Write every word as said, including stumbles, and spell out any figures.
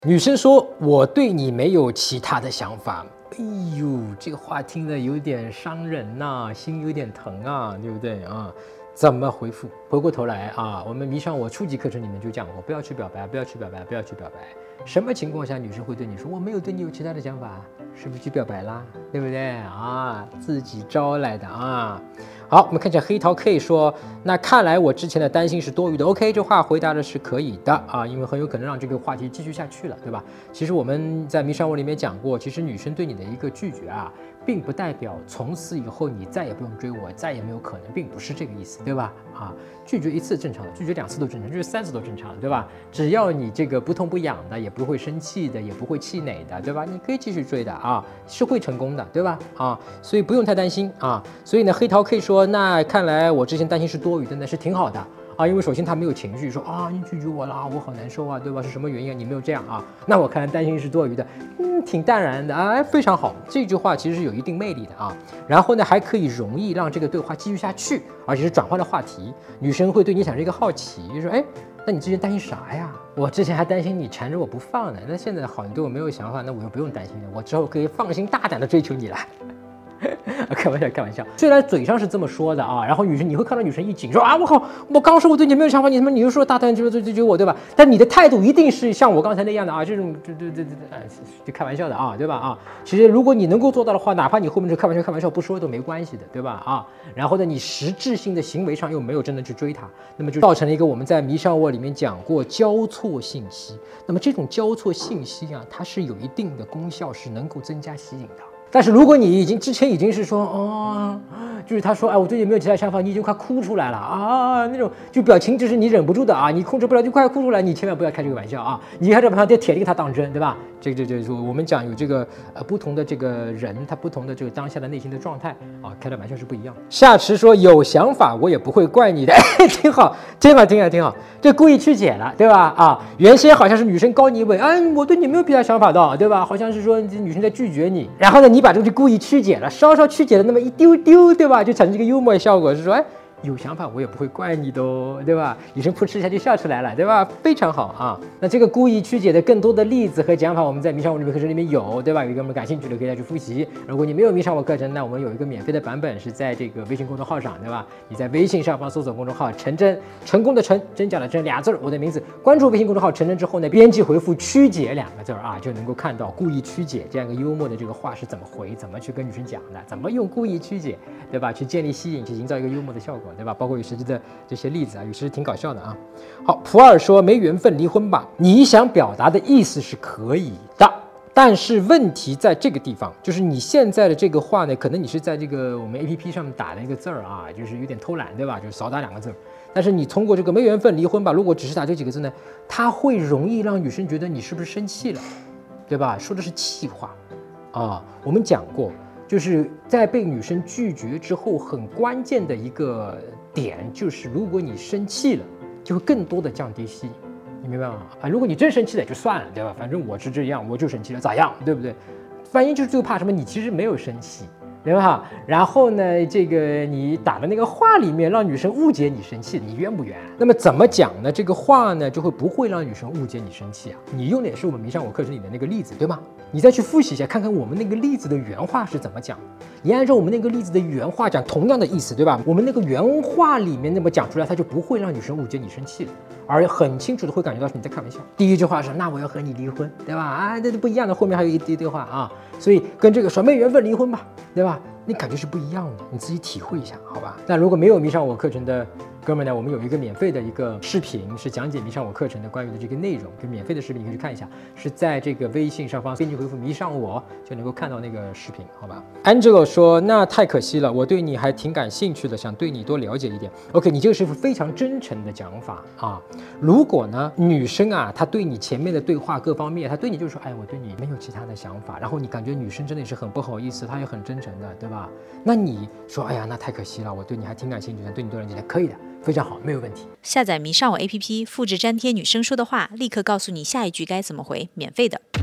女生说我对你没有其他的想法。哎呦，这个话听得有点伤人呐、啊，心有点疼啊，对不对啊？怎么回复？回过头来啊，我们迷上我初级课程里面就讲过，不要去表白，不要去表白，不要去表白。什么情况下女生会对你说我没有对你有其他的想法？是不是去表白啦？对不对啊？自己招来的啊。好，我们看一下黑桃 K 说，那看来我之前的担心是多余的。OK， 这话回答的是可以的啊，因为很有可能让这个话题继续下去了，对吧？其实我们在迷上我里面讲过，其实女生对你的一个拒绝啊，并不代表从此以后你再也不用追我，再也没有可能，并不是这个意思，对吧？啊，拒绝一次正常的，拒绝两次都正常，拒绝三次都正常，对吧？只要你这个不痛不痒的，也不会生气的，也不会气馁的，对吧？你可以继续追的啊，是会成功的，对吧？啊，所以不用太担心啊。所以呢，黑桃可以说，那看来我之前担心是多余的，那是挺好的。啊，因为首先他没有情绪，说啊你拒绝我了，我好难受啊，对吧？是什么原因啊？你没有这样啊？那我看来担心是多余的，嗯，挺淡然的啊，非常好。这句话其实是有一定魅力的啊。然后呢，还可以容易让这个对话继续下去，而且是转换的话题。女生会对你产生一个好奇，就说哎，那你之前担心啥呀？我之前还担心你缠着我不放呢，那现在好，你对我没有想法，那我又不用担心了，我之后可以放心大胆的追求你了。开玩笑，开玩笑。虽然嘴上是这么说的啊，然后女生你会看到女生一紧说啊，我靠，我刚说我对你没有想法，你他妈你又说大胆追追追追我，对吧？但你的态度一定是像我刚才那样的啊，这种这这这这就开玩笑的啊，对吧？啊，其实如果你能够做到的话，哪怕你后面是开玩笑开玩笑不说都没关系的，对吧？啊，然后呢，你实质性的行为上又没有真的去追她，那么就造成了一个我们在迷上我里面讲过交错信息。那么这种交错信息啊，它是有一定的功效，是能够增加吸引的。但是如果你已经之前已经是说哦，就是他说哎我对你没有其他想法，你已经快哭出来了啊，那种就表情就是你忍不住的啊，你控制不了就快哭出来，你千万不要开这个玩笑啊，你开这玩笑就铁定他当真，对吧？这个这就是我们讲有这个呃不同的这个人他不同的这个当下的内心的状态啊，开的玩笑是不一样。夏池说有想法我也不会怪你的，挺好，挺好，挺好，挺好，这故意曲解了，对吧？啊，原先好像是女生高你一尾，哎，我对你没有其他想法的，对吧？好像是说女生在拒绝你，然后呢，你把这个就故意曲解了，稍稍曲解了那么一丢丢，对吧？就产生这个幽默效果，是说，哎，有想法我也不会怪你的哦，对吧？女生噗嗤一下就笑出来了，对吧？非常好啊。那这个故意曲解的更多的例子和讲法，我们在迷上我里面课程里面有，对吧？有一个我们感兴趣的可以再去复习。如果你没有迷上我课程，那我们有一个免费的版本是在这个微信公众号上，对吧？你在微信上方搜索公众号陈真，成功的成，真假的真俩字，我的名字，关注微信公众号陈真之后呢，编辑回复曲解两个字啊，就能够看到故意曲解这样一个幽默的这个话是怎么回，怎么去跟女生讲的，怎么用故意曲解，对吧？去建立吸引，去营造一个幽默的效果，对吧？包括有实际的这些例子啊，有时挺搞笑的啊。好，普洱说没缘分离婚吧，你想表达的意思是可以的，但是问题在这个地方，就是你现在的这个话呢，可能你是在这个我们 A P P 上面打了一个字儿啊，就是有点偷懒，对吧？就是少打两个字。但是你通过这个没缘分离婚吧，如果只是打这几个字呢，它会容易让女生觉得你是不是生气了，对吧？说的是气话啊。我们讲过，就是在被女生拒绝之后，很关键的一个点就是，如果你生气了，就会更多的降低吸引，你明白吗？啊，如果你真生气了就算了，对吧？反正我是这样，我就生气了，咋样，对不对？反正就是最怕什么，你其实没有生气，对吧？然后呢，这个你打的那个话里面让女生误解你生气，你冤不冤？那么怎么讲呢？这个话呢，就会不会让女生误解你生气啊？你用的也是我们迷上我课程里的那个例子，对吗？你再去复习一下，看看我们那个例子的原话是怎么讲。你按照我们那个例子的原话讲同样的意思，对吧？我们那个原话里面那么讲出来，它就不会让女生误解你生气了，而很清楚的会感觉到你在开玩笑。第一句话是那我要和你离婚，对吧？啊，这都不一样的，后面还有一堆堆话啊，所以跟这个说没缘分离婚吧，对吧？你感觉是不一样的，你自己体会一下，好吧？但如果没有迷上我课程的哥们呢，我们有一个免费的一个视频，是讲解迷上我课程的关于的这个内容，跟免费的视频你可以去看一下，是在这个微信上方编辑回复迷上我就能够看到那个视频，好吧 ？Angelo 说那太可惜了，我对你还挺感兴趣的，想对你多了解一点。OK， 你这个是非常真诚的讲法啊。如果呢女生啊，她对你前面的对话各方面，她对你就是说，哎，我对你没有其他的想法，然后你感觉女生真的是很不好意思，她也很真诚的，对吧？那你说，哎呀，那太可惜了，我对你还挺感兴趣的，对你多了解，可以的。非常好，没有问题。 下载迷上我 A P P， 复制粘贴女生说的话，立刻告诉你下一句该怎么回，免费的。